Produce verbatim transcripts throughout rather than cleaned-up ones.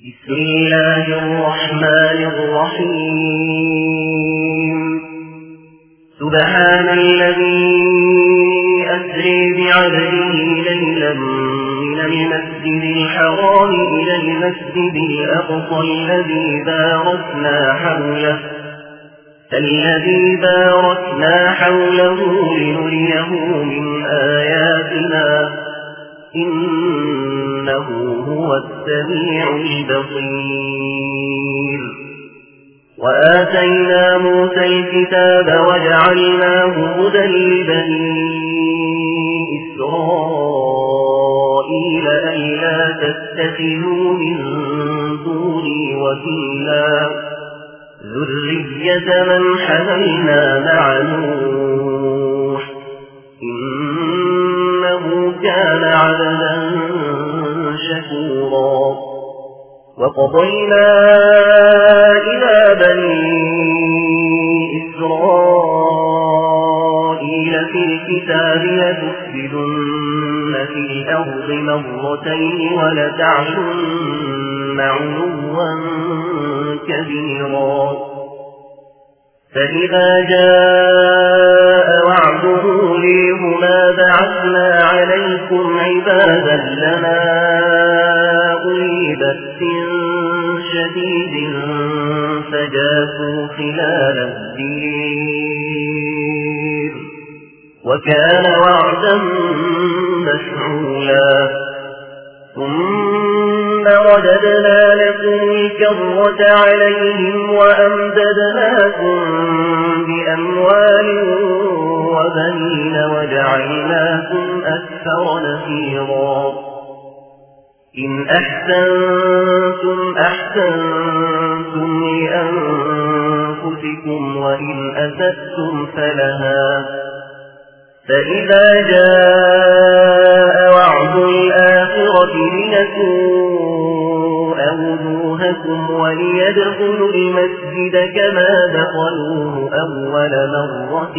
بسم الله الرحمن الرحيم سبحان الذي أسري بعبده ليلا من المسجد الحرام إلى المسجد الأقصى الذي باركنا حوله الذي باركنا حوله لنريه من آياتنا إنه هو السميع البصير وآتينا موسى الكتاب وجعلناه هدى لبني إسرائيل ألا تتخذوا من دوني وكيلا ذرية من حملنا مع نوح إنه كان عبدا شكورا وقضينا إلى بني إسرائيل في الكتاب لتفسدن في الأرض مرتين ولتعلن علوا كبيرا فإذا جاء وعد أوليهما بعثنا عليكم عبادا لنا أولي بأس شديد فجاسوا خلال الدير وكان وعدا مفعولا ثم رددنا لكم الكرة عليهم وأمددناكم بأموال وبنين وجعلناكم أكثر نفيرا إن أحسنتم أحسنتم لأنفسكم وإن أسأتم فلها فإذا جاء وعد الآخرة لنسوء وجوهكم وليدخلوا المسجد كما دخلوه أول مرة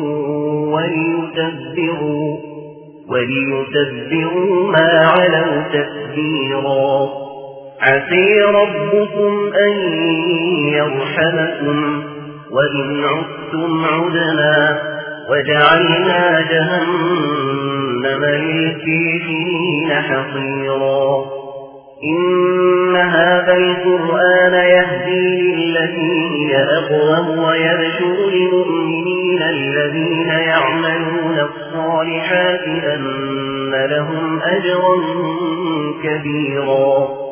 وليتبروا, وليتبروا ما علوا تتبيرا عسي ربكم أن يرحمكم وإن عدتم عدنا وجعلنا جهنم للكافرين حصيرا إن هذا القرآن يهدي للتي هي أقوم ويبشر المؤمنين الذين يعملون الصالحات أن لهم أجرا كبيرا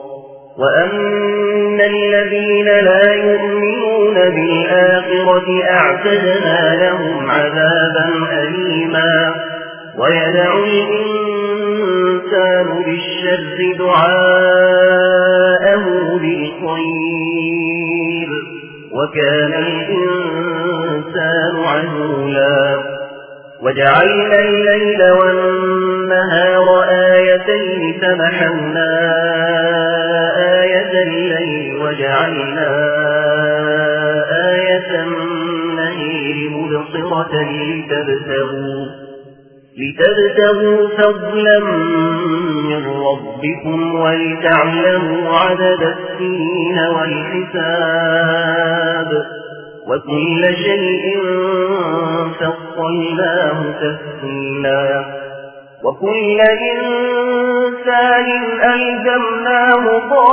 وأن الذين لا يؤمنون بالآخرة أعتدنا لهم عذابا أليما ويدعو الإنسان بالشر دعاءه بالخير وكان الإنسان عجولا وجعلنا الليل والنهار آيتين فمحونا آية الليل وجعلنا آية النهار مبصرة لتبتغوا لتبتغوا فضلا من ربكم ولتعلموا عدد السنين والحساب وكل شيء فصلناه تفصيلا وكل إنسان ألزمناه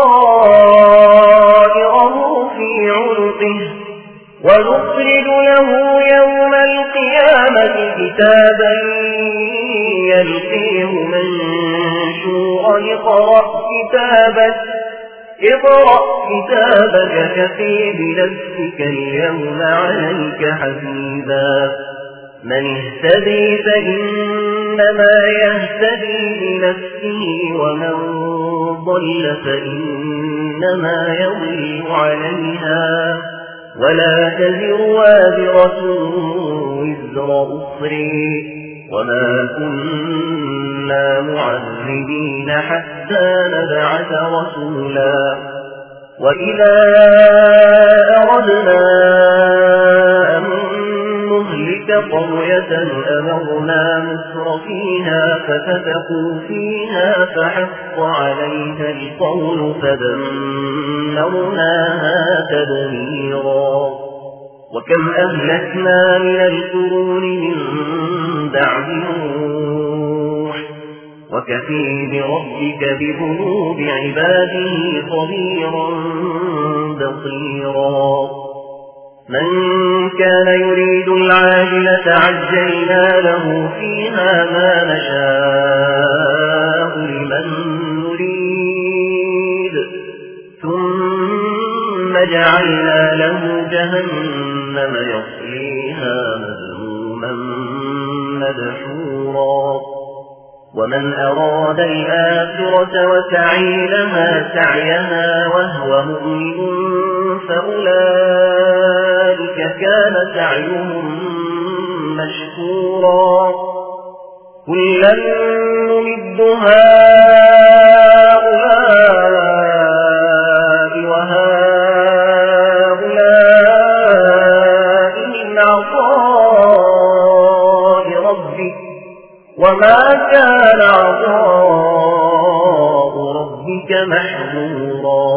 طائره في عنقه ونخرج له يوم القيامة كتابا يلقيه منشورا اقرأ كتابك اقرأ كتابك كفي بنفسك اليوم عليك حسيبا من اهتدي فإنما يهتدي لنفسه ومن ضل فإنما يضل عليها ولا تزر وازرة وزر أخرى وما كنا معذبين حتى نبعث رسولا وإذا أردنا أن نهلك قرية أمرنا متر فيها ففتقوا فيها فحق عليها القول فدمرناها تدميرا وكم أهلكنا من القرون من بعد نوح وكفي بربك بذنوب عباده خبيرا بصيرا من كان يريد العاجلة عجلنا له فيها ما نشاء لمن نريد ثم جعلنا له جهنم يصليها مذموما مدحورا ومن أراد الآخرة وسعي لها سعيها وهو مؤمن فأولئك كان سعيهم مشكورا كلا نمد هؤلاء وهؤلاء من عطاء ربك وما كان عطاء ربك محظورا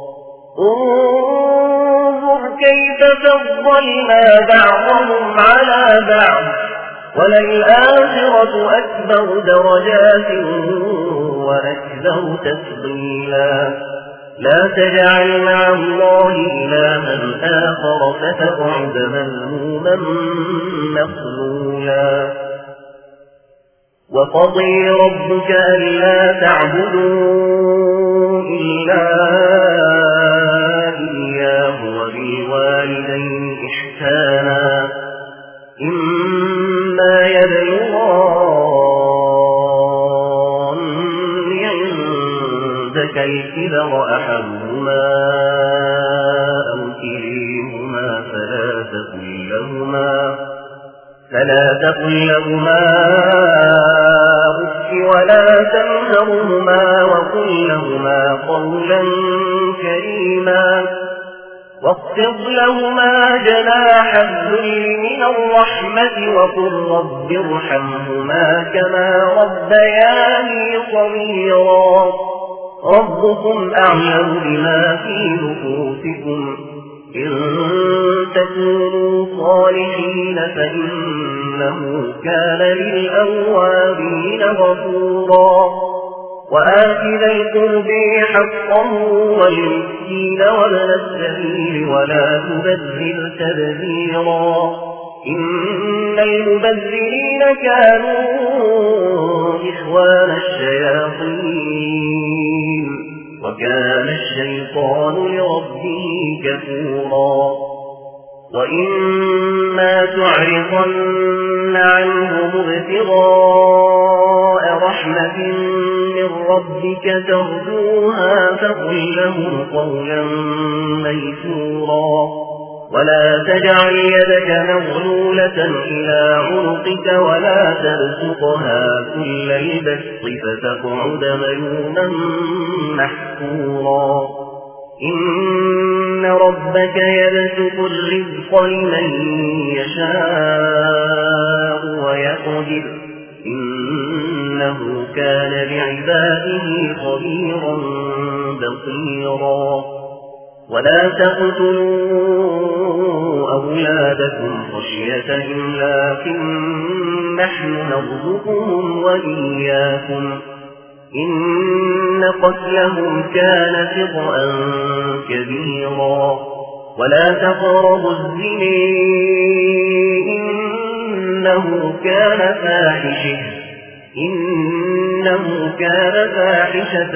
انظر كيف فضلنا بعضهم على بعض وللآخرة أكبر درجات وأكبر تفضيلا لا تجعل مع الله إلها آخر فتقعد مذموما مخذولا وقضي ربك ألا تعبدوا إلا إياه وبالوالدين إحسانا إما يبلغن عندك الكبر أحدهما أو كليهما فلا تقل لهما فلا تقل لهما أف ولا تنهرهما وقل لهما قولا كريما واخفض لهما جناح الذل من الرحمة وقل رب ارحمهما كما ربياني صغيرا ربكم أعلم بما في نفوسكم إن تكونوا صالحين فإنه كان للأوابين غفورا وآت ذا القرب حقه والمسكين وابن السبيل ولا تبذر تبذيرا إن المبذرين كانوا إخوان الشياطين وكان الشيطان لربه كفورا وإما تعرضن عنهم ابتغاء رحمة من ربك ترجوها فقل لهم قولا ميسورا ولا تجعل يدك مغلولة إلى عنقك ولا تبسطها كل البسط فتقعد ملوما محسورا إن ربك يبسط الرزق لمن يشاء ويقدر إنه كان بعباده خبيرا بصيرا ولا تقتلوا أولادكم خشية إملاق نحن نرزقهم وإياكم إن قتلهم كان خطأ كبيرا ولا تقربوا الزنا إنه كان فاحشة إنه كان فاحشة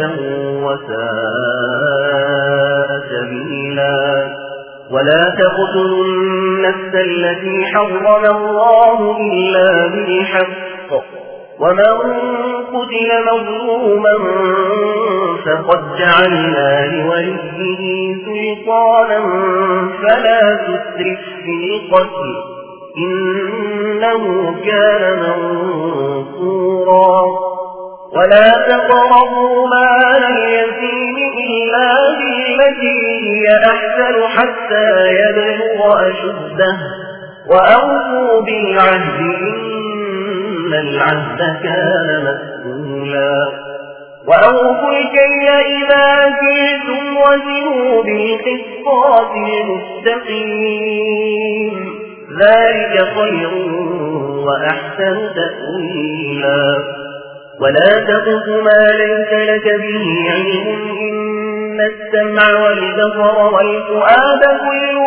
وساء سبيلا ولا تقتلوا النفس التي حرم الله إلا بالحق ومن قتل مظلوما فقد جعلنا لوليه سلطانا فلا تسرف في القتل إنه كان منصورا ولا تقربوا مال اليتيم إلا بالتي هي أحسن حتى يبلغ أشده وأوفوا بالعهد إن العهد كان مسؤولا وأوفوا الكيل إذا كلتم وزنوا بالقسطاس المستقيم ذلك خير وأحسن تأويلا ولا تقف ما ليس لك به علم إن السمع والبصر والفؤاد كل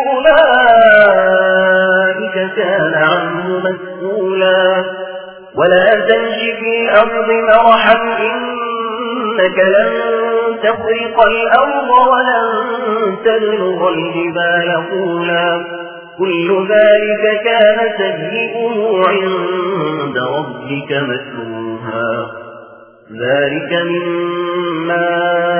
أولئك كان عنه مسؤولا ولا تمش في الأرض مرحا إنك لن تخرق الأرض ولن تبلغ الجبال طولا كل ذلك كان سيئه عند ربك مكروها ذلك مما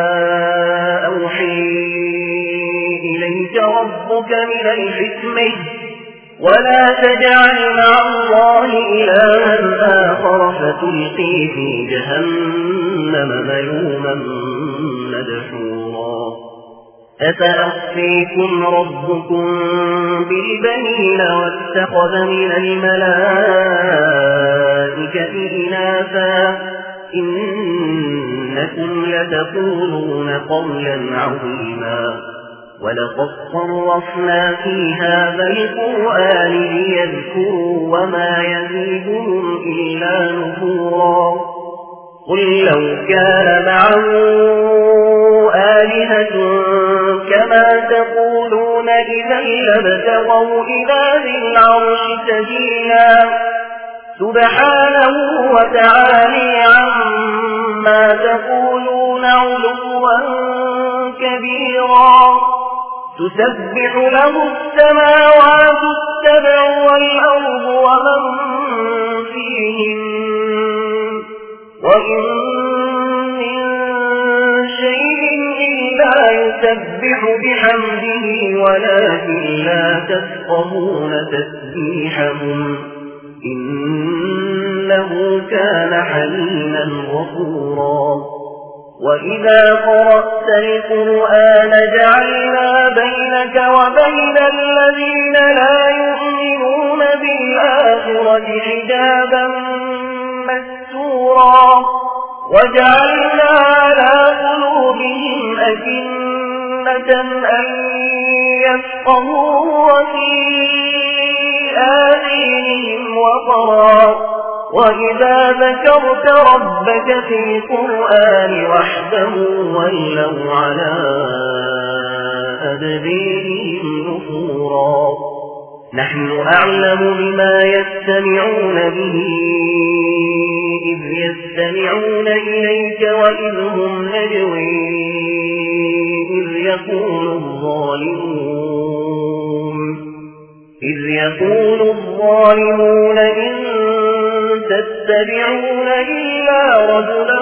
أوحي إليك ربك من الحكمة ولا تجعل مع الله إلها آخر فتلقي في جهنم ملوما مدحورا أفأصفيكم ربكم بالبنين واتخذ من الملائكة إناثا إنكم لتقولون قولا عظيما ولقد صرفنا في هذا القرآن ليذكروا وما يزيدهم إلا نفورا قل لو كان معه آلهة كما تقولون إذا لابتغوا إلى ذي العرش سبيلا سبحانه وتعالى عما تقولون علوا كبيرا تسبح له السماوات السبع والأرض ومن فيهن وإن من شيء إلا يسبح بحمده ولكن لا تفقهون تسبيحهم إنه كان حليما غفورا وإذا قرأت القرآن جعلنا بينك وبين الذين لا يؤمنون بالآخرة حجابا مستورا وجعلنا على قلوبهم أكنة أن يفقهوا وفي آذانهم وقرا وإذا ذكرت ربك في القرآن وحده ولوا على أدبيرهم نفورا نحن أعلم بما يستمعون به إذ يستمعون إليك وإذ هم نجوي إذ يقول الظالمون إذ يقول الظالمون إن تتبعون إلا رجلا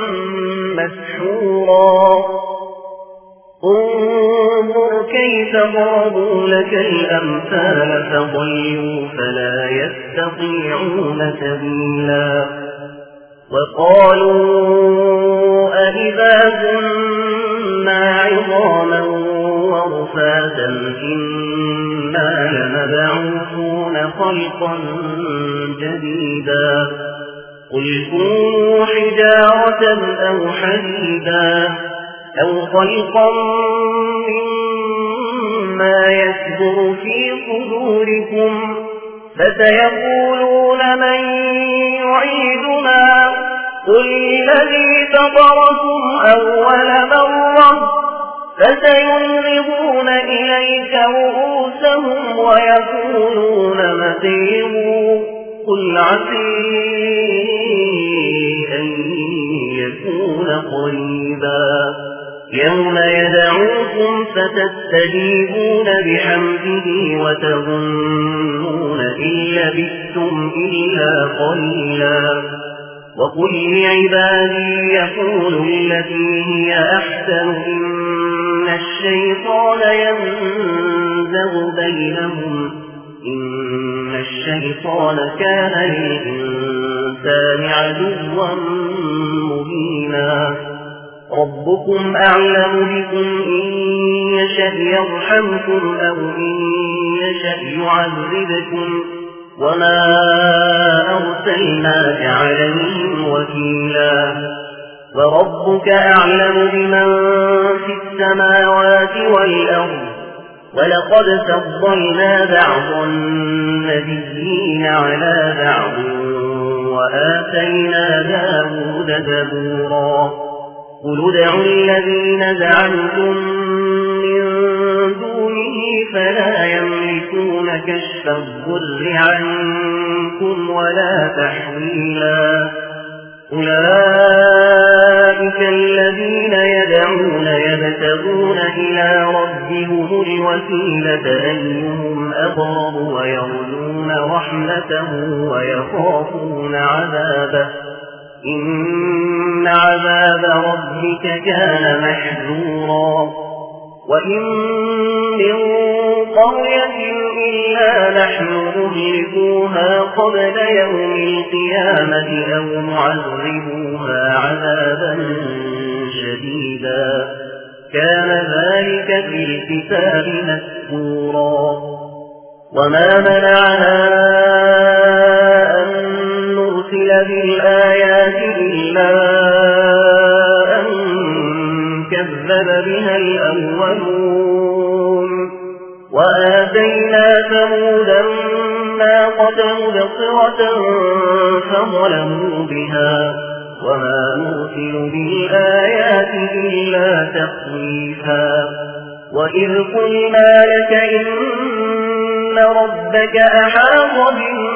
مسحورا انظر كيف ضربوا لك الأمثال فضلوا فلا يستطيعون سبيلا وقالوا أئذا كنا عظاما ورفاتا إنا لمبعوثون خلقا جديدا قل كونوا حجارة أو حديدا أو خلقا مما يكبر في صدوركم فسيقولون من يعيدنا قل الذي فطركم أول مرة فسينغضون إليك رؤوسهم ويقولون متيه قل عسى أن يكون قريبا يوم يدعوكم فتستجيبون بحمده وتظنون إن لبثتم إلا قليلا وقل لعبادي يقولوا التي هي أحسن إن الشيطان ينزغ بينهم إن الشيطان كان للإنسان عدوا مبينا ربكم أعلم بكم إن يشأ يرحمكم أو إن يشأ يعذبكم وما أرسلناك عليهم وكيلا وربك أعلم بمن في السماوات والأرض ولقد فضلنا بعض النبيين على بعض وآتينا داود زبورا قل ادعوا الذين زعمتم من دونه فلا يملكون كشف الضر عنكم ولا تحويلا أولئك الذين يدعون يبتغون إلى ربهم الوسيلة أيهم أقرب ويرجون رحمته ويخافون عذابه إن عذاب ربك كان محذورا وإن من قرية إلا نحن مهلكوها قبل يوم القيامة أو معذبوها عذابا شديدا كان ذلك في الكتاب مسطورا وما منعنا أن نرسل بالآيات إلا أن كذب بها الأولون وآتينا ثمود الناقة مبصرة فظلموا بها وما نرسل بالآيات إلا تخويفا وإذ قلنا لك إن ربك أحاط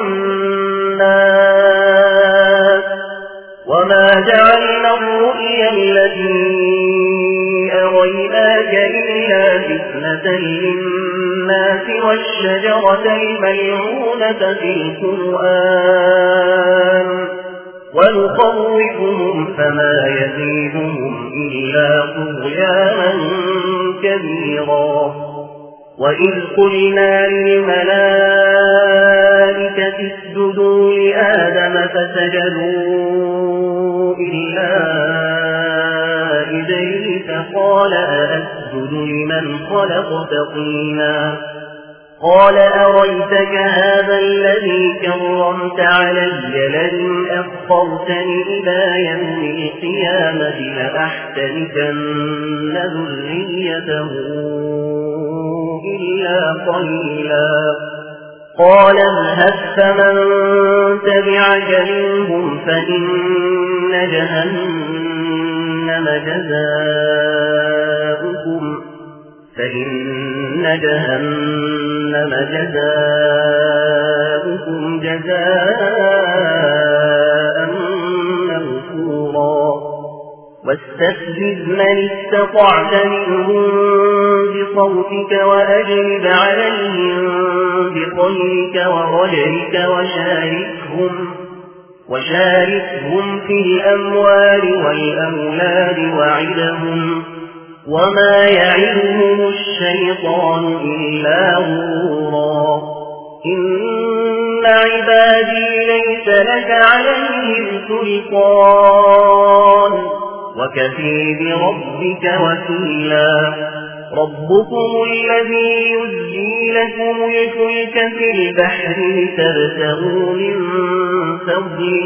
بالناس وما جعلنا الرؤيا التي أريناك إلا فتنة للناس والشجرة الملعونة في القرآن ونخوفهم فما يزيدهم إلا طغيانا كبيرا وإذ قلنا للملائكة اسجدوا لآدم فسجدوا إلا إبليس قال أأسجد لمن خلقت طينا قال أريتك هذا الذي كرمت علي لئن أخرتني إلى يوم القيامة لأحتركن ذريته إلا قليلا قال اذهب فمن تبعك منهم فإن جهنم جزاؤكم فإن جهنم جزاؤكم جزاء موفورا واستفزز من استطعت منهم بصوتك وأجلب عليهم بخيلك ورجلك وشاركهم وشاركهم في الأموال والأولاد وعدهم وما يعدهم الشيطان إلا غرورا إن عبادي ليس لك عليهم سلطان وكفي بربك وكيلا ربكم الذي يزجي لكم الفلك في البحر لتبتغوا من فضله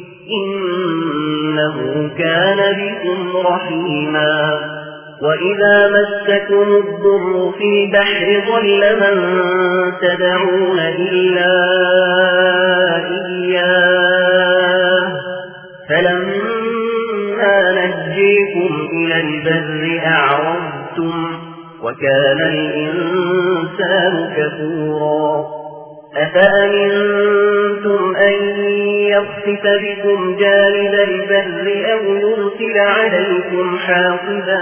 إنه كان بكم رحيما وإذا مسكم الضر في البحر ضل من تدعون إلا إياه فلما نجيكم إلى البر أعرضتم وكان الإنسان كفورا أفأمنتم أن يخسف بكم جانب البر أو يرسل عليكم حاصبا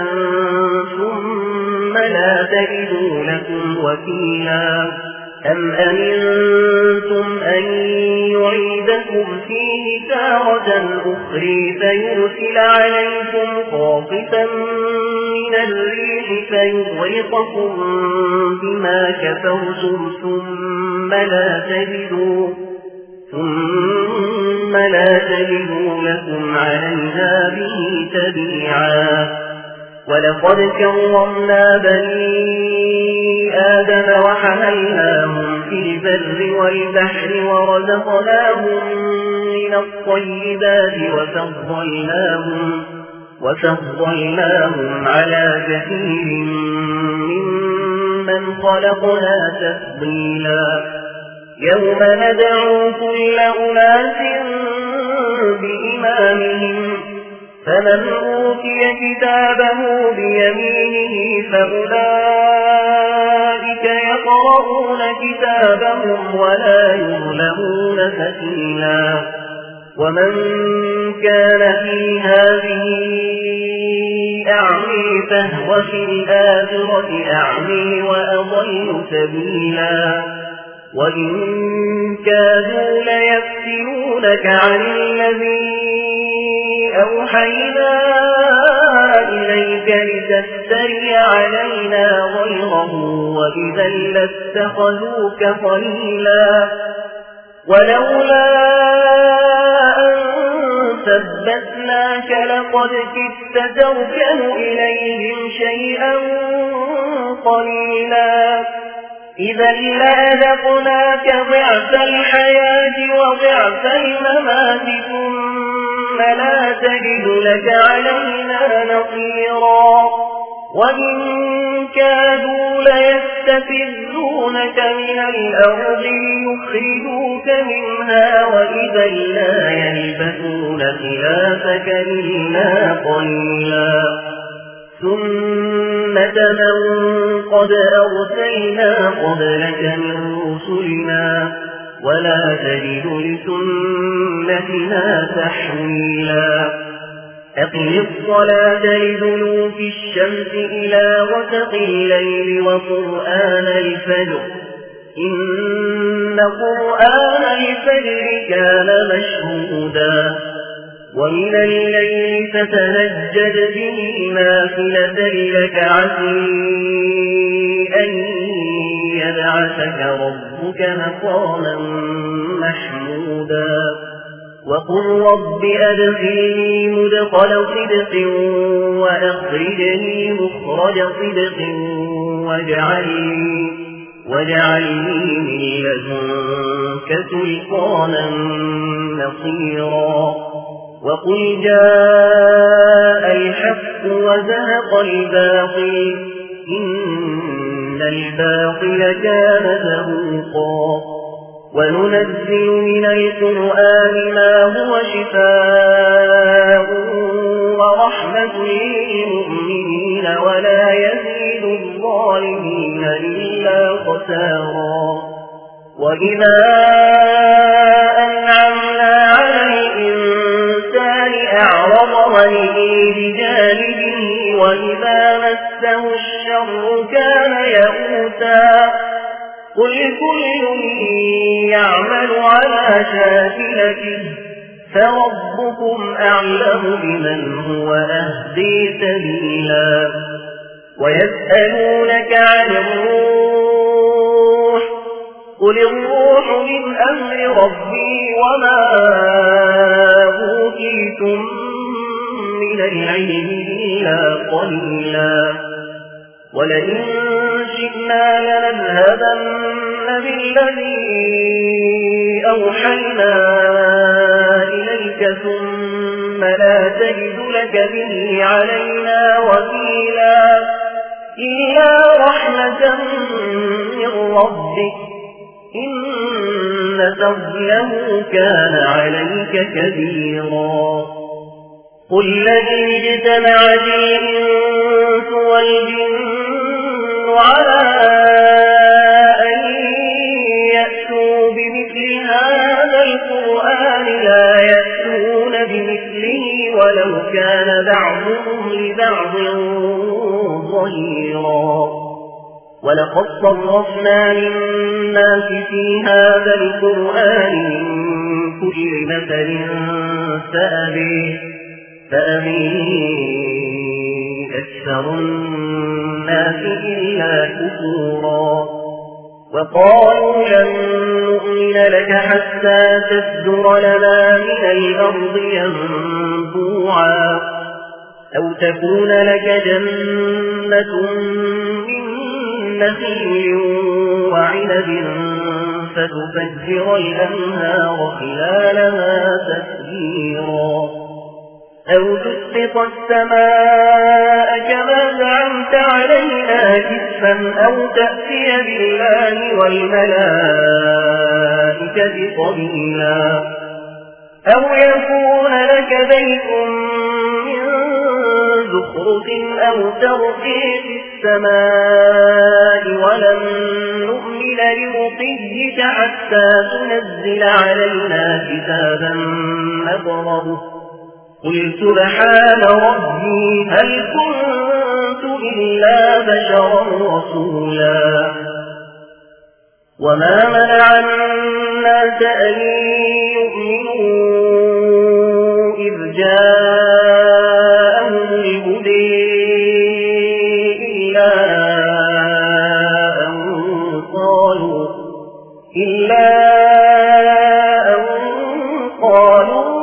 ثم لا تجدوا لكم وكيلا أم أمنتم أن يعيدكم فيه تارة أخرى فيرسل عليكم خاصفا من الريح فيغرقكم بما كفرتم ثم لا تجدوا ثم لا تجدوا لكم عليها به تبيعا ولقد كرمنا بني آدم وحملناهم في البر والبحر ورزقناهم من الطيبات وفضلناهم, وفضلناهم على كثير ممن خلقنا تفضيلا يوم ندعو كل أناس بإمامهم فمن أوتي كتابه بيمينه فأولئك يقرؤون كتابهم ولا يظلمون فتيلا ومن كان في هذه أعمي فهو في الآخرة أعمي وأضل سبيلا وإن كادوا ليفتنونك عن الذي أوحينا إليك لتفتري علينا غيره وإذا لاتخذوك خليلا ولولا أن ثبتناك لقد كدت تركن إليهم شيئا قليلا إذا لأذقناك ضعف الحياة وضعف الممات ثم لا تجد لك علينا نصيرا وإن كادوا ليستفزونك من الأرض ليخرجوك منها وإذا لا يلبثون خلافك إلا قليلا سنة من قد أرسلنا قبلك من رسلنا ولا تجد لسنتنا تحويلا أقم الصلاة لدلوك الشمس إلى غسق الليل وقرآن الفجر إن قرآن الفجر كان مشهودا ومن الليل فتهجد به نافلة لك عسى أن يبعثك ربك مقاما محمودا وقل رب أدخلني مدخل صدق وأخرجني مخرج صدق واجعلني واجعلني من لدنك سلطانا نصيرا وقل جاء الحق وزهق الباطل إن الباطل كان زهوقا وننزل من القرآن ما هو شفاء ورحمة للمؤمنين ولا يزيد الظالمين إلا خسارا وإذا أنعمنا على الإنسان أعرض ونئي بجانبه وإذا مسه الشر كان يئوسا قل كل يعمل على شاكلته فربكم أعلم بمن هو أهدي سبيلا ويسألونك عن الروح قل الروح من أمر ربي وما أوتيتم من العلم إلا قليلا ولئن شئنا لنذهبن بالذي أوحينا إليك ثم لا تجد لك به علينا وكيلا إلا رحمة من ربك إن فضله كان عليك كبيرا قل لئن اجتمعت الإنس والجن على أن يأتوا بمثل هذا القرآن لا يأتون بمثله ولو كان بعضهم لبعض ظهيرا ولقد صرفنا للناس في هذا القرآن من كل مثل فأبي فأبي أكثر الناس إلا كفورا وقالوا لن نؤمن لك حتى تفجر لنا من الأرض ينبوعا أو تكون لك جنة من نخيل وعنب فتفجر الأنهار خلالها تفجيرا أو تسقط السماء كما زعمت علينا كسفا أو تأتي بالله والملائكة قبيلا أو يكون لك بيت من زخرف أو ترقي في السماء ولن نؤمن لرقيك حتى تنزل علينا كتابا نقرأه قل سبحان ربي هل كنت إلا بشرا رسولا وما منع الناس أن يؤمنوا إذ جاءهم الهدى إلا أن قالوا إلا أن قالوا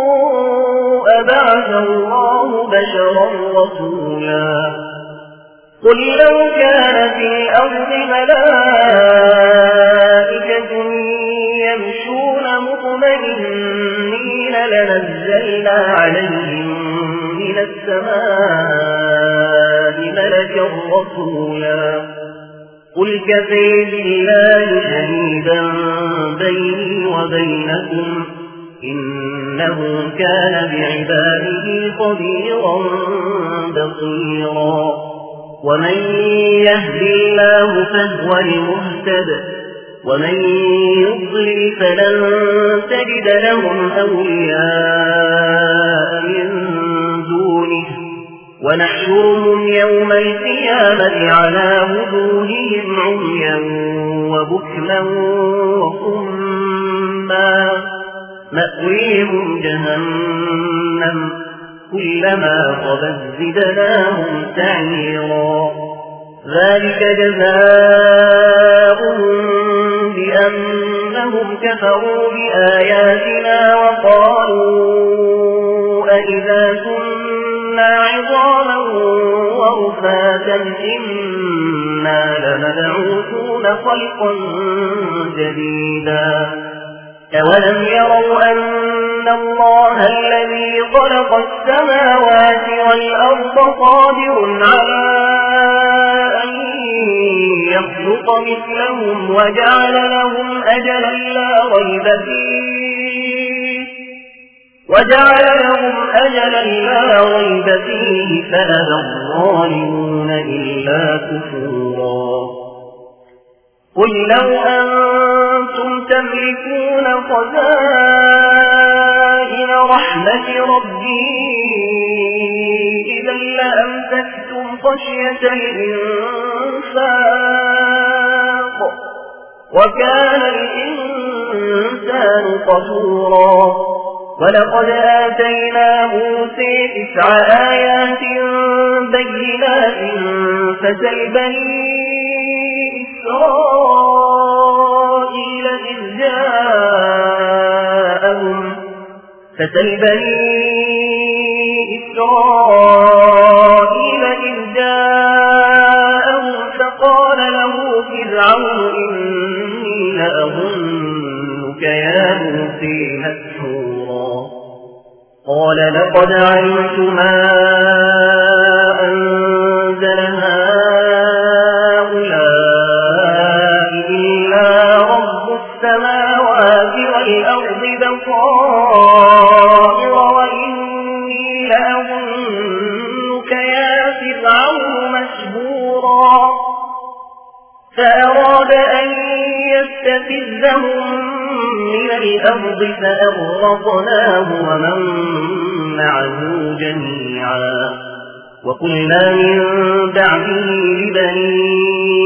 أبعث الله بشرا رسولا قل لو كان في الأرض ملائكة يمشون مطمئنين لنزلنا عليهم من السماء ملكا رسولا قل كفى بالله شهيدا بيني وبينكم إنه كان بعباده خبيرا بصيرا ومن يهد الله فهو المهتد ومن يضلل فلن تجد لهم أولياء من دونه ونحشرهم يوم القيامة على وجوههم عميا وبكما وصما مأويهم جهنم كلما خبت زدناهم سعيرا ذلك جزاؤهم بأنهم كفروا بآياتنا وقالوا أئذا كنا عظاما ورفاتا إنا لمبعوثون خلقا جديدا أولم يروا أن الله الذي خلق السماوات والأرض قادر على أن يخلق مثلهم وجعل لهم أجلا لا ريب فيه وجعل لهم أجلا لا ريب فيه فأبى الظالمون إلا كفورا قل لو أنتم تملكون خزائن رحمة ربي إذا لأمسكتم خشية الإنفاق وكان الإنسان قتورا ولقد آتينا موسى تسع آيات بينات فسل بني إسرائيل إذ جاءهم فسل بني إسرائيل إذ جاءهم فقال له فرعون إني لأظنك يا موسى مسحورا قال لقد علمت ما أنزل هؤلاء إلا رب السماوات والأرض بصائر وإني لأظنك يا فرعون مسحورا فأراد أن يستفزهم من الأرض فأغرقناه ومن معه جميعا وقلنا من بعده لبني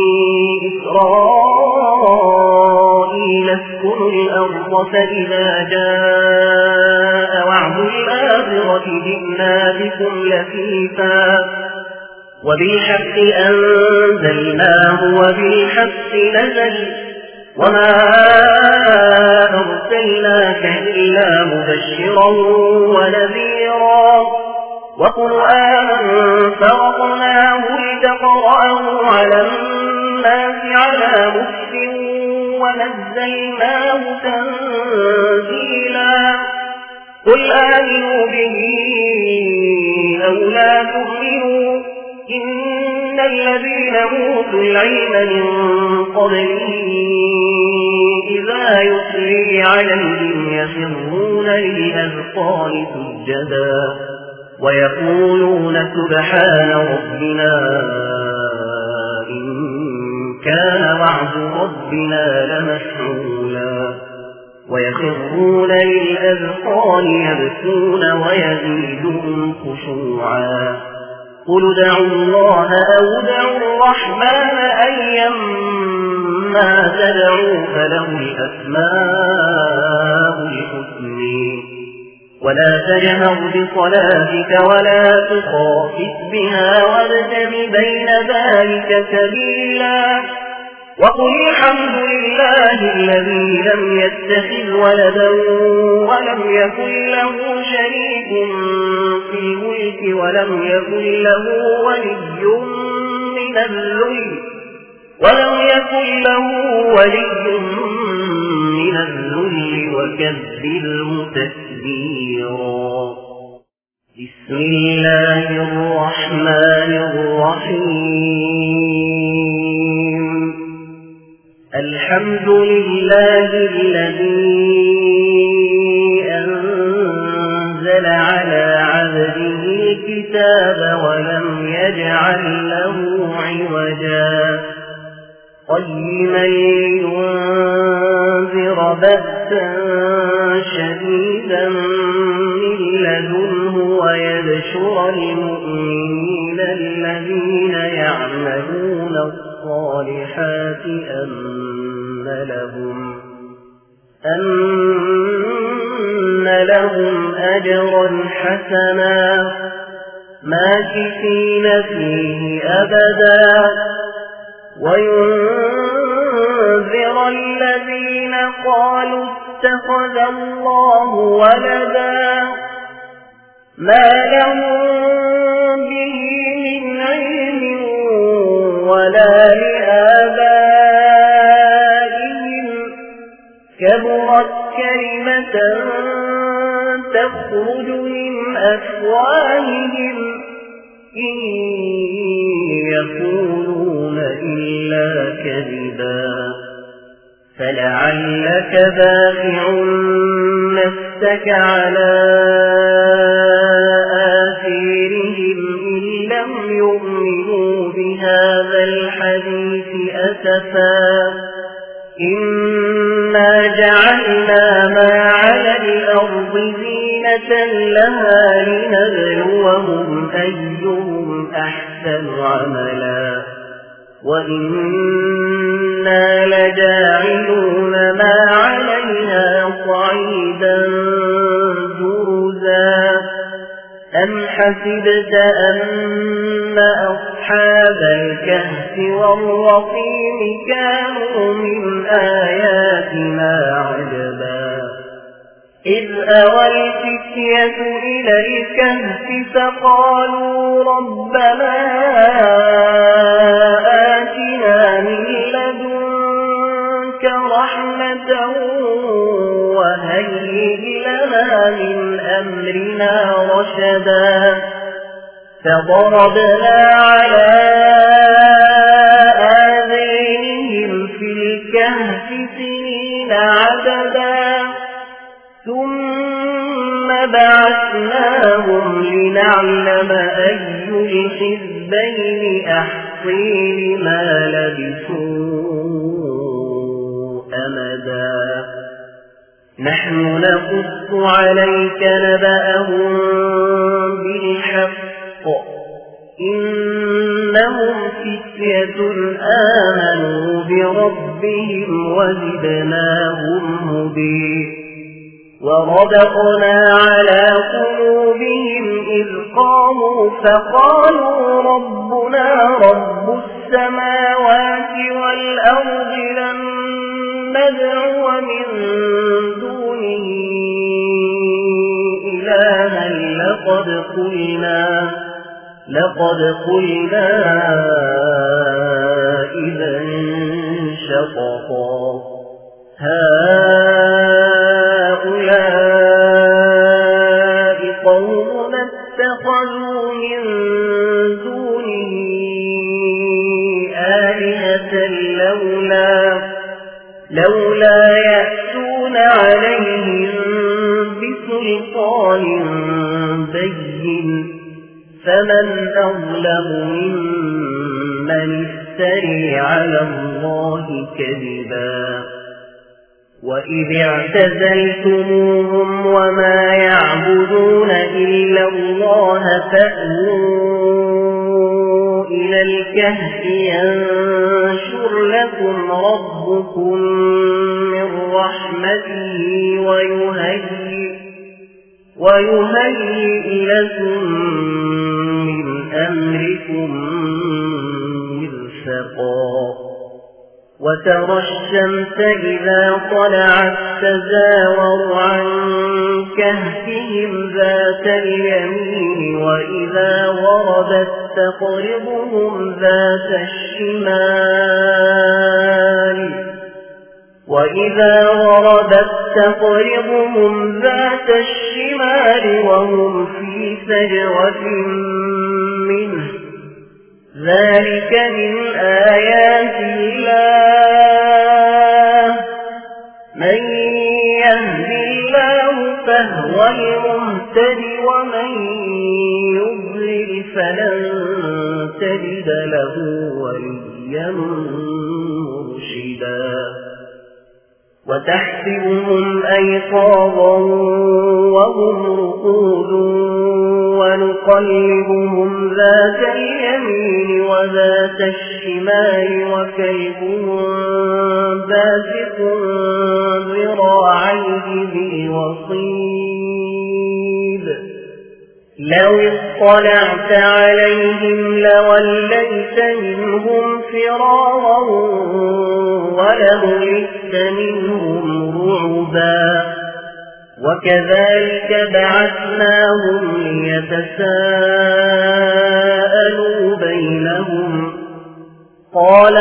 إسرائيل اسكنوا الأرض فإذا جاء وعد الآخرة جئنا بكم لفيفا وبالحق أنزلناه وبالحق نزل وما أرسلناك إلا مبشرا ونذيرا وقرآنا فرقناه لتقرأه على الناس على مكث ونزلناه تنزيلا قل آمنوا به أو لا تؤمنوا إن الذين أوتوا العلم من قبله إذا يتلى عليهم يخرون للأذقان سجدا ويقولون سبحان ربنا إن كان وعد ربنا لمفعولا ويخرون للأذقان يبكون ويزيدهم خشوعا قل ادعوا الله أو ادعوا الرحمن أيما تدعوا فله الأسماء الحسنى ولا تجهر بصلاتك ولا تخافت بها وابتغ بين ذلك سبيلا وقل الحمد لله الذي لم يتخذ ولدا ولم يكن له شريك في الملك ولم يكن له ولي من الذل ولم يكن له ولي من الذل وكبره تكبيرا بسم الله الرحمن الرحيم الحمد لله الذي أنزل على عبده الكتاب ولم يجعل له عوجا قيما لينذر بأسا شديدا من لدنه ويبشر المؤمنين الذين يعملون الصالحات أن لهم أن لهم أجرا حسنا ماكثين فيه أبدا وينذر الذين قالوا اتخذ الله ولدا ما لهم به من علم ولا لآبائهم كبرت كلمة تخرج من أفواههم إن يقولون إلا كذبا فلعلك باخع نفسك على آثارهم إن لم يؤمنوا بهذا الحديث أسفا إنا جعلنا ما على الأرض زينة لها لنبلوهم أيهم أحسن عملا وإنا لجاعلون ما عليها صعيدا جرزا أم حسبت أن أصحاب الكهف والرقيم كانوا من آياتنا عجبا إذ أوى الفتية إلى الكهف فقالوا ربنا آتنا من لدنك رحمة وهيئ لنا من أمرنا رشدا فضربنا على آذانهم في الكهف سنين عددا ثم بعثناهم لنعلم أي الحزبين أحصي لما لبثوا أمدا نحن نقص عليك نبأهم بالحق إنهم فتية آمنوا بربهم وزدناهم هدى وربطنا على قلوبهم إذ قاموا فقالوا ربنا رب السماوات والأرض لن ندعو من دونه إلها لقد قلنا لقد قلنا إذا شططا هؤلاء قوم اتخذوا من دونه آلهة لولا لولا يأتون عليهم بسلطان بين فمن أظلم ممن افتري على الله كذبا وإذ اعتزلتموهم وما يعبدون إلا الله فأووا إلى الكهف ينشر لكم ربكم من رحمته ويهيئ ويهيئ لكم من أمركم مرفقا وترى الشمس إذا طلعت تزاور عن كهفهم ذات اليمين وإذا غربت تقرضهم ذات الشمال وإذا غربت تقرضهم ذات الشمال وهم في فجوة منه ذلك من آيات الله من يهد الله فهو المهتد ومن يضلل فلن تجد له وليا مرشدا وتحسبهم أيقاظا وهم رقود ونقلبهم ذات اليمين وذات الشمال وكلبهم باسط ذراعيه بالوصيد لو اطلعت عليهم لوليت منهم فرارا ولملئت منهم رعبا وكذلك بعثناهم ليتساءلوا بينهم قال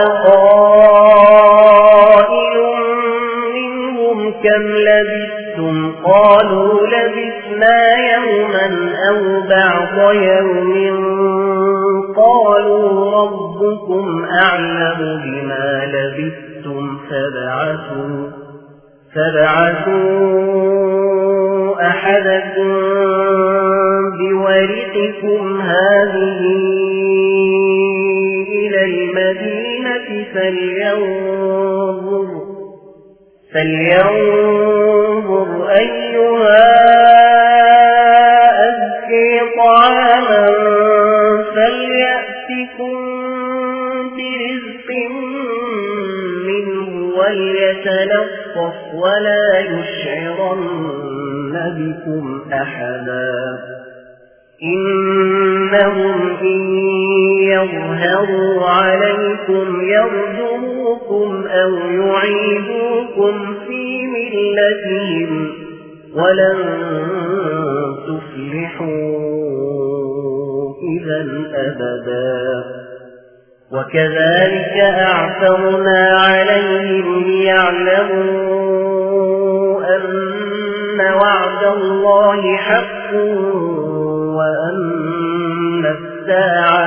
قائل منهم كم لبثتم قالوا لبثنا يوما أو بعض يوم قالوا ربكم أعلم بما لبثتم فابعثوا فابعثوا أحدكم بورقكم هذه إلى المدينة فلينظر فلينظر أيها أزكي طعاما فليأتكم برزق منه وليتلطف ولا يشعرن بكم أحدا إنهم إن يظهروا عليكم يرجموكم أو يعيدوكم في ملتهم ولن تفلحوا إذا أبدا وكذلك أعثرنا عليهم ليعلموا أن وعد الله حق وأن الساعة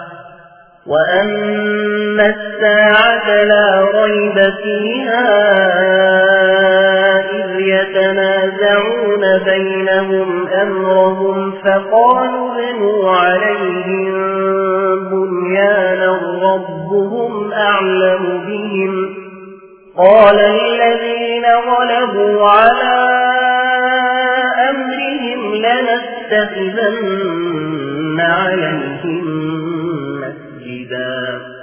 وأن الساعة لا ريب فيها إذ يتنازعون بينهم أمرهم فقالوا بنوا عليهم بنيانا ربهم أعلم بهم قال الذين غلبوا على أمرهم لنتخذن عليهم مسجدا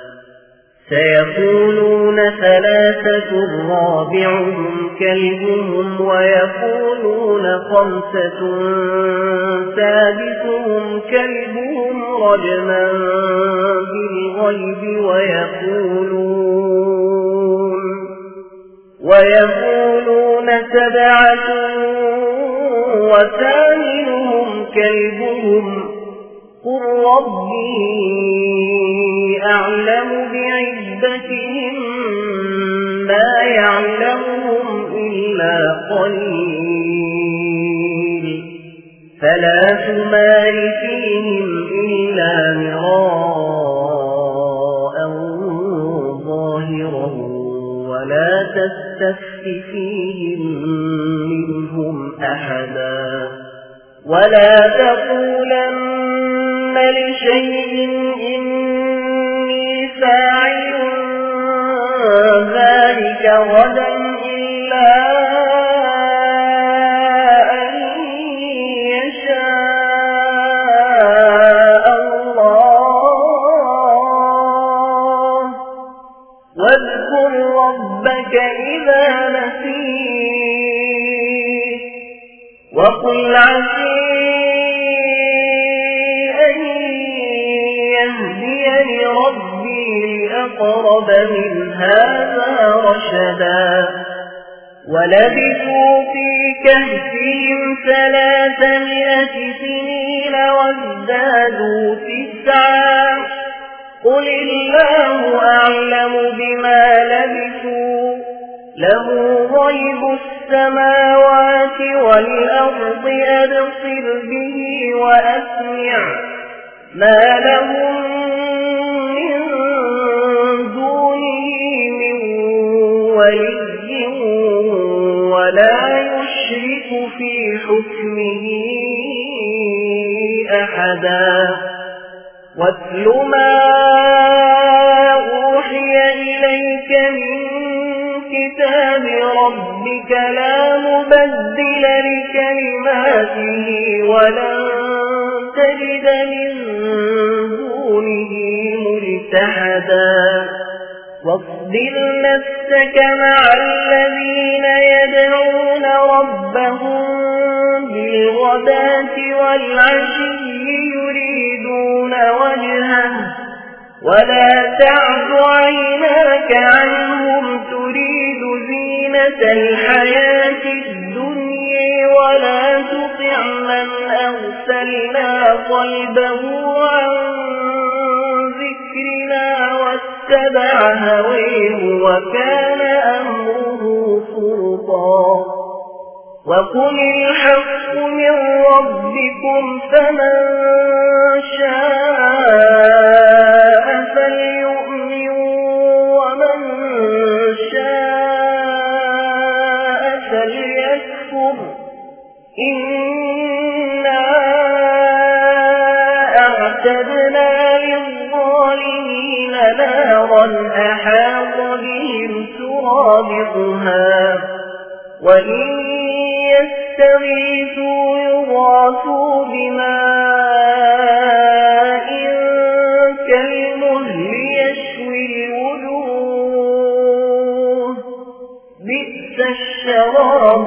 سيقولون ثلاثة رابعهم كلبهم ويقولون خمسة سادسهم كلبهم رجما بالغيب ويقولون ويقولون سبعة وثامنهم كلبهم قل ربي أعلم بعدتهم ما يعلمهم إلا قليل فلا تمار فيهم إلا مراء ظاهرا ولا تستفت فيهم منهم أحدا ولا تقولن لشيء إني فاعل ذلك غدا إلا أن يشاء الله واذكر ربك إذا نسيت وقل عسى أن يهديني ربي لأقرب من هذا رشدا ولبثوا في كهفهم ثلاثمائة سنين وازدادوا تسعا قل الله أعلم بما لبثوا له غيب السماوات والأرض أبصر به وأسمع ما لهم من دونه من ولي ولا يشرك في حكمه أحدا واتل ما أوحي إليك من كتاب ربك لا مبدل لكلماته ولن تجد من دونه ملتحدا واصبر نفسك مع الذين يدعون ربهم بالغداة والعشي يريدون وجهه ولا تعد عيناك عنهم تريد زينة الحياة الدنيا ولا تطع من أغفلنا قلبه عن ذكرنا واتبع هويه وكان أمره فرطا وقل الحق من ربكم فمن شاء فليؤمن ومن شاء فليكفر إنا أعتدنا للظالمين نارا أحاط بهم سرادقها وإن يستغيثوا يغاثوا بماء كالمهل يشوي الوجوه بئس الشراب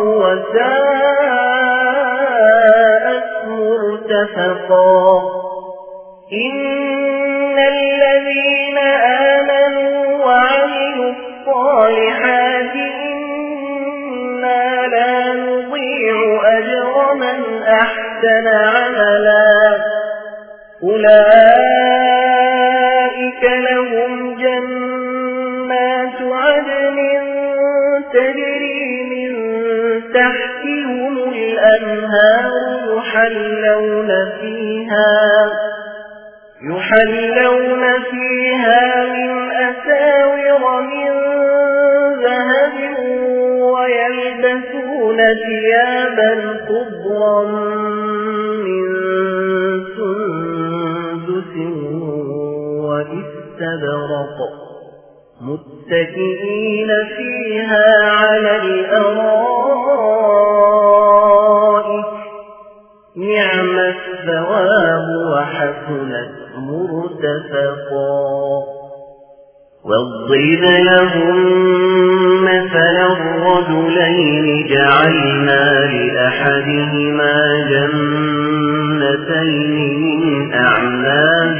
وساءت مرتفقا إن الذين آمنوا وعملوا الصالحات إنا لا نضيع أجر من أحسن عملا أولئك لهم جنات عدن تجري من تحتهم الأنهار يحلون فيها يحلون فيها من أساور من ذهب ويلبسون ثيابا خضرا من سندس واستبرق متكئين فيها على الأرائك نعم الثواب وحسنت مرتفقا واضرب لهم مثلا الرجلين جعلنا لأحدهما جنتين من أعناب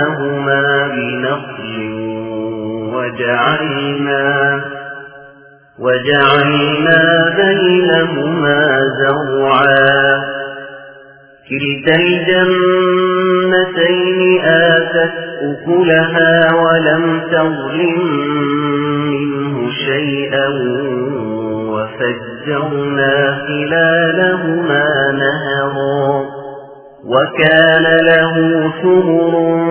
وحففناهما بنخل وجعلنا وجعلنا بينهما زرعا كلتا الجنتين آتت أكلها ولم تظلم منه شيئا وفجرنا خلالهما نهرا وكان له ثمر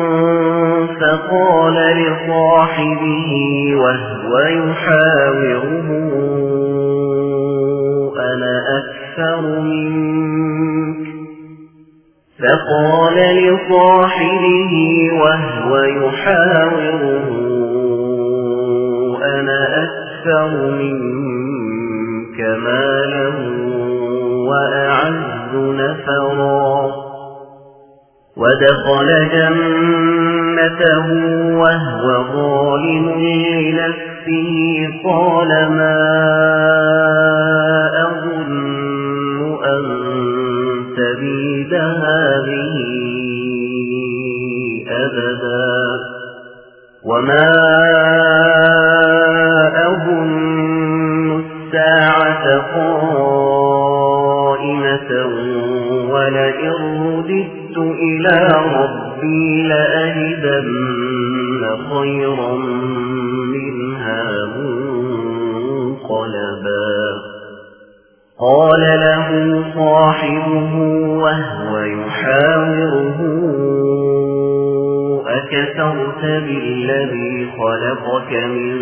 فقال لصاحبه وهو يحاوره أنا أكثر منك فقال لصاحبه وهو يحاوره أنا أكثر منك مالا وأعز نفرا ودخل جنته وهو ظالم لنفسه قال ما أظن أن تبيد هذه أبدا وما أظن الساعة قائمة ولئن رددت إلى ربي لأجدن خيرا منها منقلبا قال له صاحبه وهو يحاوره أكفرت بالذي خلقك من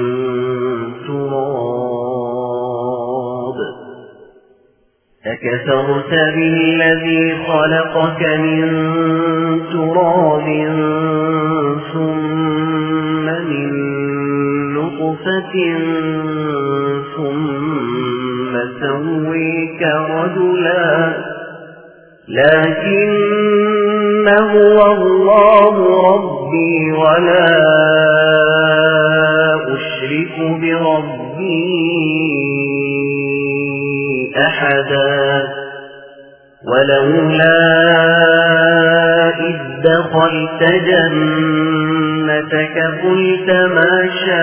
تراب أكفرت بالذي خلقك من تراب ثم من نطفة ثم سويك رجلا لكن هو الله ربي ولا أشرك بربي أحدا ولولا إذ دخلت جنتك قلت ما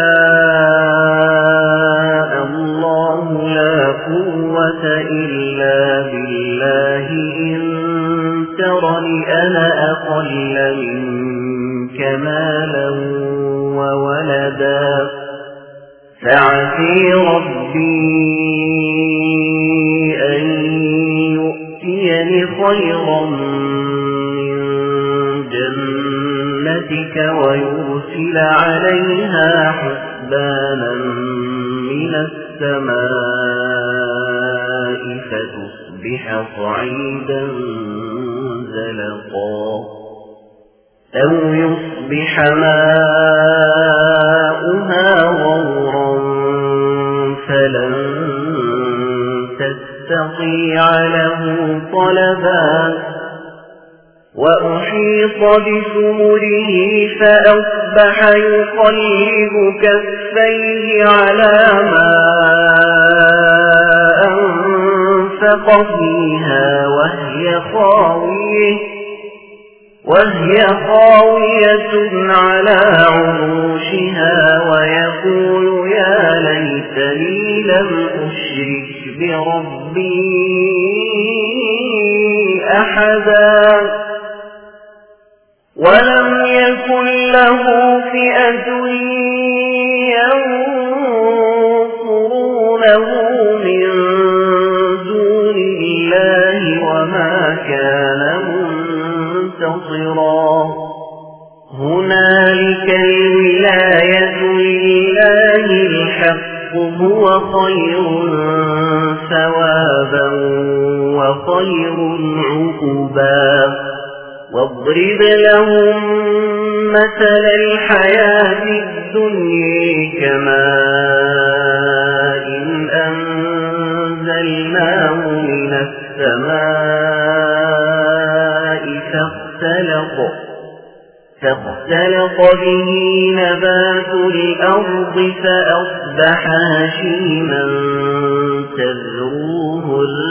شاء الله لا قوة إلا بالله إن ترني أنا أقل منك مالا وولدا فعسي ربي أن يؤتيني خيرا من جنتك ويرسل عليها حسبانا من السماء فتصبح صعيدا زلقا أو يصبح ماؤها غورا فلن تستطيع له طلبا وأحيط بثمره فأصبح يقلب كفيه على ما أنفق فيها وهي خاوية وهي خاوية على عروشها ويقول يا ليتني لم أشرك بربي أحدا ولم يكن له فئة ينصرونه من دون الله وما كان منتصرا هنالك الولاية لله الحق هو خير ثوابا وخير عقبا واضرب لهم مثل الحياة الدنيا كماء أنزلناه من السماء فاختلط فاختلط به نبات الأرض فأصبح هشيما تذروه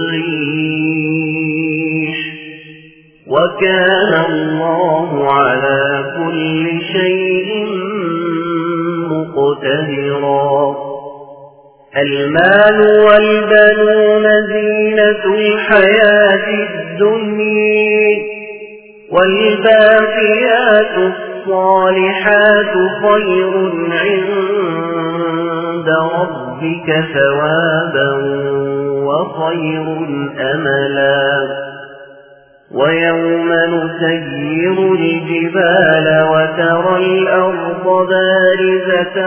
الريح وكان الله على كل شيء مقتدرا المال والبنون زينة الحياة الدنيا والباقيات الصالحات خير عند ربك ثوابا وخير أملا ويوم نسير الجبال وترى الأرض بارزة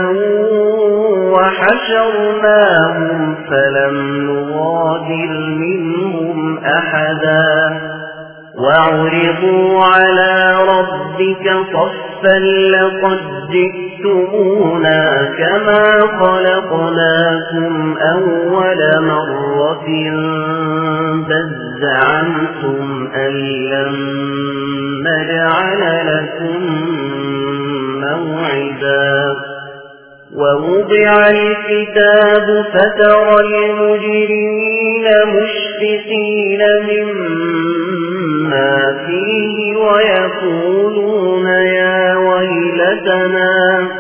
وحشرناهم فلم نغادر منهم أحدا وعرضوا على ربك صفا لقد جئتمونا كما خلقناكم أول مرة بل زعمتم أن لن نجعل لكم موعدا ووضع الكتاب فترى المجرمين مشفقين مما فيه ويقولون يا ويلتنا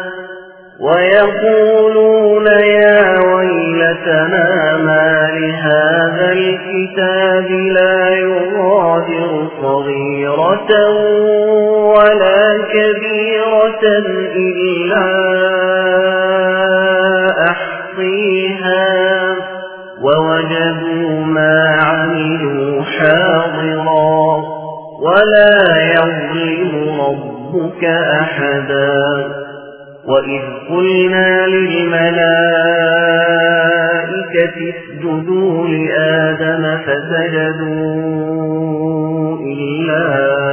ويقولون يا ويلتنا ما لهذا الكتاب لا يغادر صغيرة ولا كبيرة إلا أحصيها ووجدوا ما عملوا حاضرا ولا يظلم ربك أحدا وإذ قلنا للملائكة اسجدوا لآدم فسجدوا إلا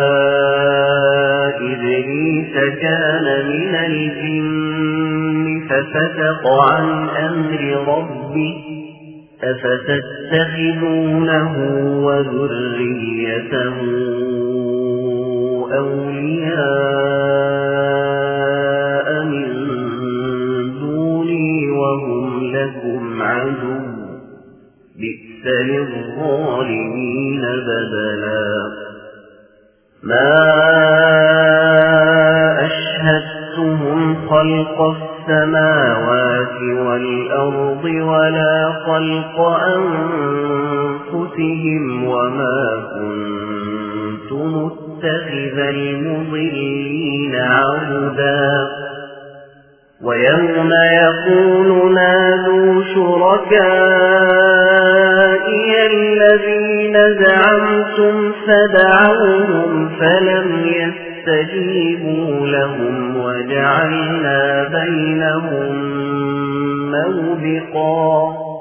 إبليس كان من الجن ففسق عن أمر ربه أفتتخذونه وذريته أولياء من دوني وهم لكم عدو بئس للظالمين بدلا ما أشهدتهم خلق السماوات والأرض ولا خلق أنفسهم وما كنت متخذ المضلين عبدا ويوم يقول نادوا شركائي الذين زعمتم فدعوهم فلم يستجيبوا لهم وجعلنا بينهم موبقا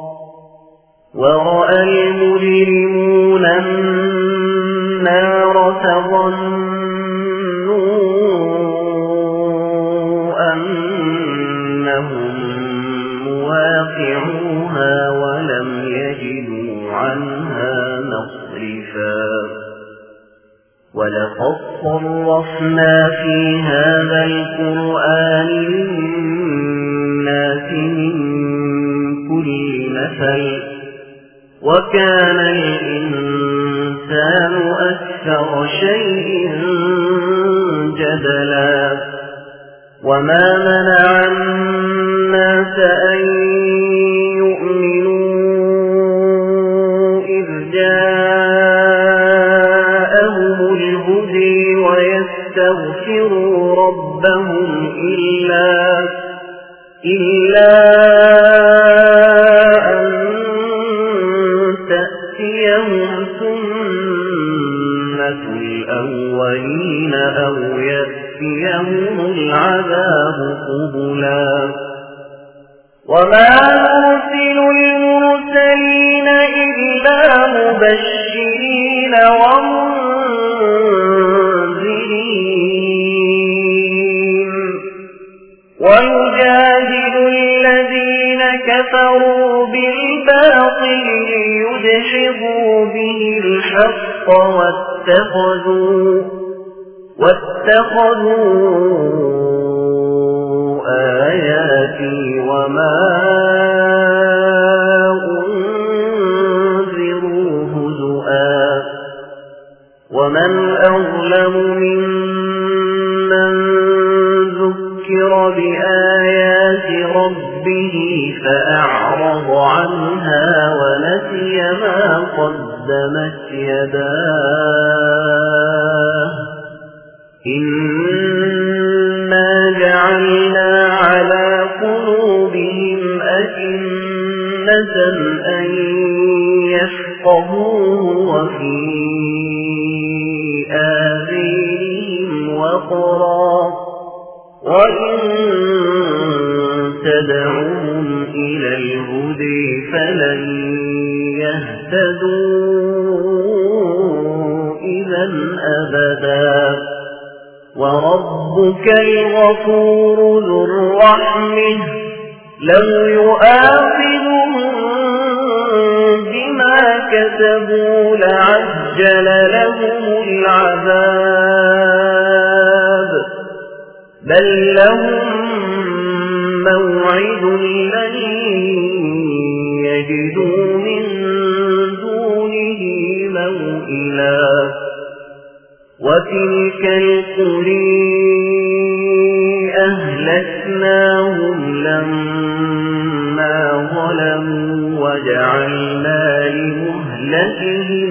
ورأى المجرمون النار فظنوا أنهم مواقعوها ولم يجدوا عنها مصرفا ولقد صرفنا في هذا القرآن للناس من كل مثل وكان الإنسان أكثر شيء جدلا وما منع الناس أن يؤمنوا إذ جاءهم الهدى ويستغفروا ربهم إلا إلا أن تأتيهم سنة الأولين أو يأتيهم العذاب قبلا وما نرسل المرسلين إلا مبشرين ومنذرين ويجادل الذين كفروا بالباطل ليدحضوا به الحق واتخذوا واتخذوا آياتي وما أنذروا هزؤا ومن أظلم ممن ذكر بآيات ربه ربه فأعرض عنها ونسي ما قدمت يداه إنا جعلنا على قلوبهم أكنة أن يفقهوه وفي آذانهم وقرا وإن تدعوهم إلى الهدى فلن يهتدوا إذا أبدا وربك الغفور ذو الرحمة لو يؤاخذهم بما كسبوا لعجل لهم العذاب بل لهم موعد لن يجدوا من دونه موئلا وتلك القرى أهلكناهم لما ظلموا وجعلنا لمهلكهم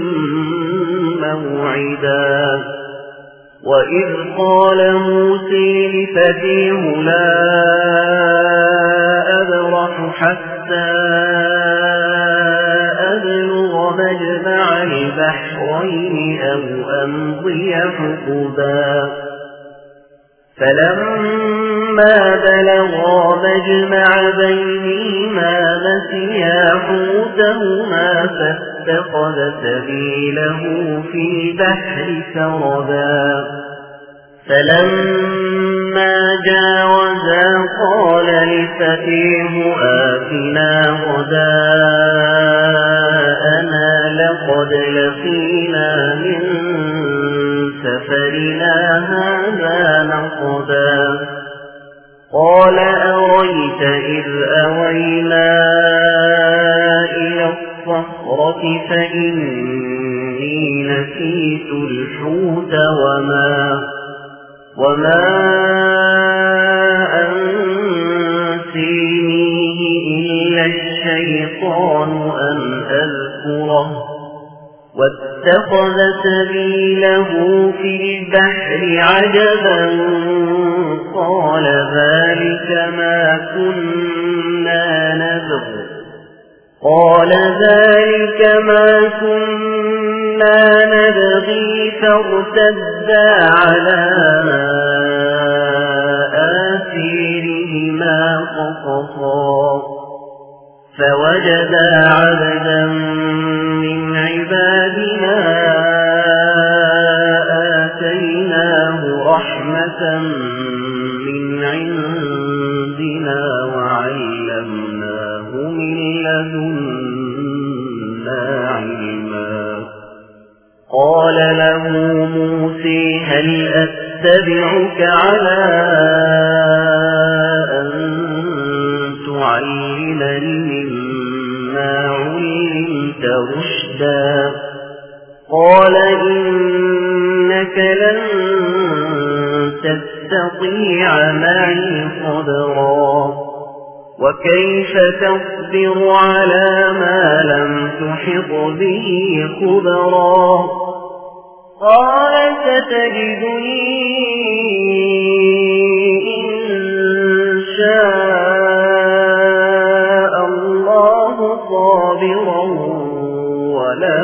موعدا وإذ قال موسى لفتيه لا أبرح حتى أبلغ مجمع البحرين أو أمضي حقبا فلما بلغا مجمع بينهما نسيا حوتهما فاتخذ سبيله في البحر سربا فلما جاوزا قال لفتيه آتنا غداءنا لقد لقينا من سفرنا هذا نصبا قال أريت إذ أوينا إلى الصخرة فإني نسيت الحوت وما وما أنسينيه إلا الشيطان أن أذكره واتخذ سبيله في البحر عجبا قال ذلك ما كنا نبغ قال ذلك ما كنا نبغي فارتدا على آثارهما قصصا فوجدا عبدا من عبادنا آتيناه رحمة من عندنا وعلمناه من لدنا علما قال له موسى هل أتبعك على أن تعلمني مما علمت رشدا قال إنك لن تستطيع معي صبرا وكيف تصبر على ما لم تحط به خبرا قال ستجدني إن شاء الله صابرا ولا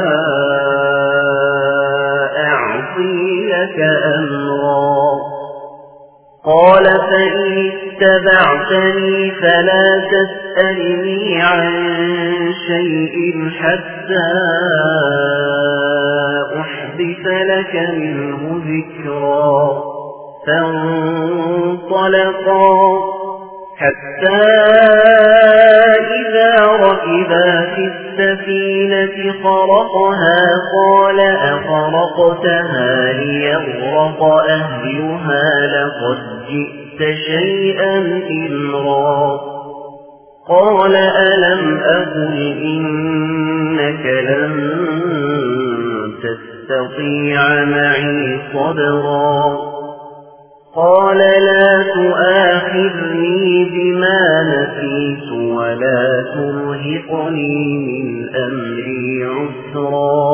أعصي لك أمرا قال فإن اتبعتني فلا تسألني عن شيء حتى أحدث لك منه ذكرا فانطلقا حتى إذا ركبا في السفينة خرقها قال أخرقتها ليغرق أهلها لقد جئت شيئا إمرا قال ألم أقل إنك لن تستطيع معي صبرا قال لا تؤاخذني بما نسيت ولا ترهقني من أمري عسرا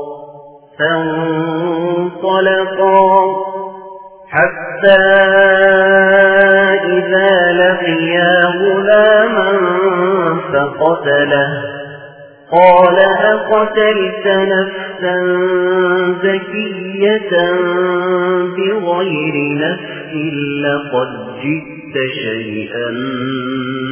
فانطلقا حتى إذا لقيا غلاما فقتله قال أقتلت نفسا زكية بغير نفس لقد جئت شيئا